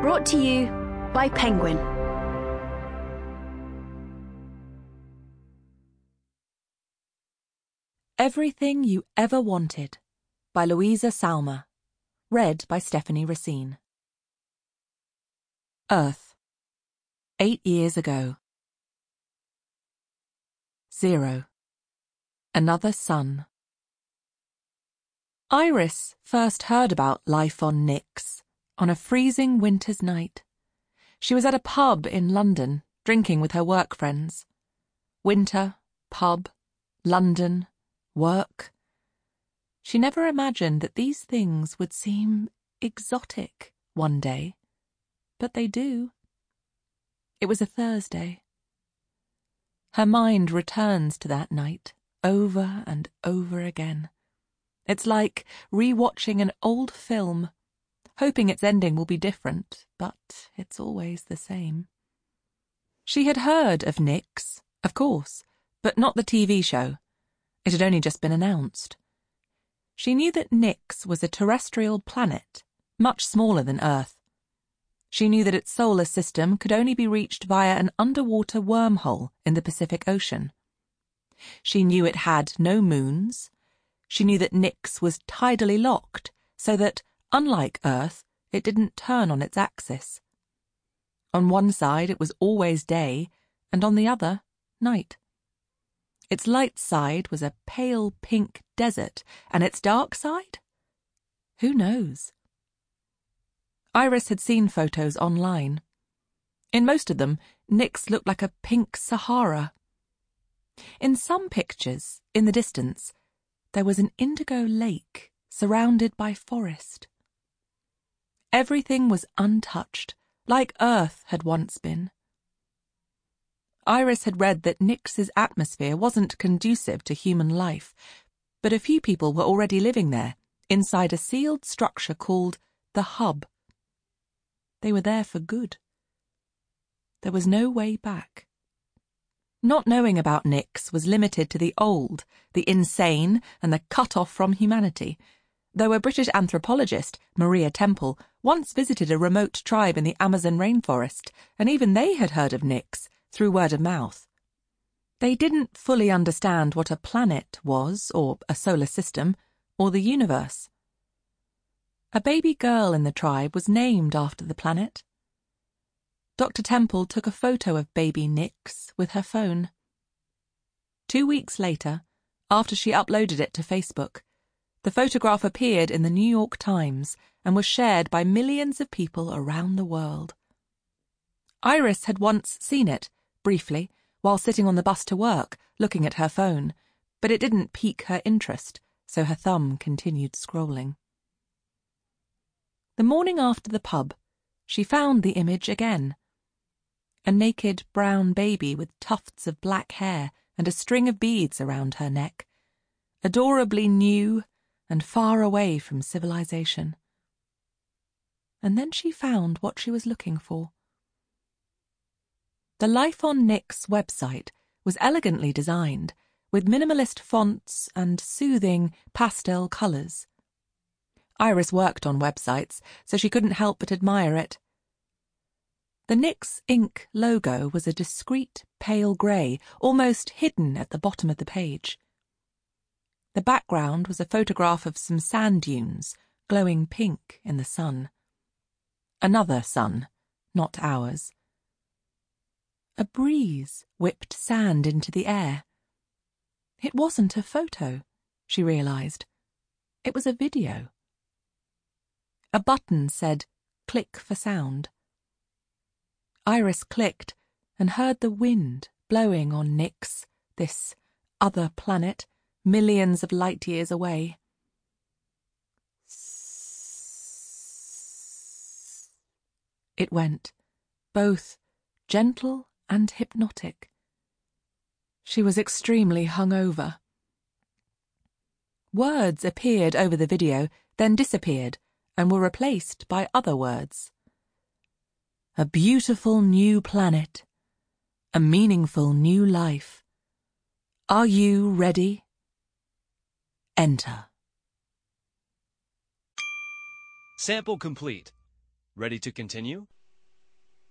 Brought to you by Penguin. Everything You Ever Wanted by Louisa Salmer. Read by Stephanie Racine. Earth. 8 years ago. 0. Another sun. Iris first heard about life on Nyx on a freezing winter's night. She was at a pub in London, drinking with her work friends. Winter, pub, London, work. She never imagined that these things would seem exotic one day, but they do. It was a Thursday. Her mind returns to that night over and over again. It's like re-watching an old film, hoping its ending will be different, but it's always the same. She had heard of Nyx, of course, but not the TV show. It had only just been announced. She knew that Nyx was a terrestrial planet, much smaller than Earth. She knew that its solar system could only be reached via an underwater wormhole in the Pacific Ocean. She knew it had no moons. She knew that Nyx was tidally locked, so that, unlike Earth, it didn't turn on its axis. On one side it was always day, and on the other, night. Its light side was a pale pink desert, and its dark side? Who knows? Iris had seen photos online. In most of them, Nyx looked like a pink Sahara. In some pictures, in the distance, there was an indigo lake surrounded by forest. Everything was untouched, like Earth had once been. Iris had read that Nyx's atmosphere wasn't conducive to human life, but a few people were already living there, inside a sealed structure called the Hub. They were there for good. There was no way back. Not knowing about Nyx was limited to the old, the insane, and the cut off from humanity, though a British anthropologist, Maria Temple, once visited a remote tribe in the Amazon rainforest, and even they had heard of Nyx through word of mouth. They didn't fully understand what a planet was, or a solar system, or the universe. A baby girl in the tribe was named after the planet. Dr. Temple took a photo of baby Nyx with her phone. 2 weeks later, after she uploaded it to Facebook, the photograph appeared in the New York Times and was shared by millions of people around the world. Iris had once seen it, briefly, while sitting on the bus to work, looking at her phone, but it didn't pique her interest, so her thumb continued scrolling. The morning after the pub, she found the image again. A naked brown baby with tufts of black hair and a string of beads around her neck, adorably new and far away from civilization. And then she found what she was looking for. The Life on Nyx website was elegantly designed, with minimalist fonts and soothing pastel colours. Iris worked on websites, so she couldn't help but admire it. The Nyx Inc. logo was a discreet pale grey, almost hidden at the bottom of the page. The background was a photograph of some sand dunes, glowing pink in the sun. Another sun, not ours. A breeze whipped sand into the air. It wasn't a photo, she realised. It was a video. A button said, "Click for sound." Iris clicked and heard the wind blowing on Nyx, this other planet, millions of light years away. It went, both gentle and hypnotic. She was extremely hungover. Words appeared over the video, then disappeared, and were replaced by other words. A beautiful new planet. A meaningful new life. Are you ready? Enter. Sample complete. Ready to continue?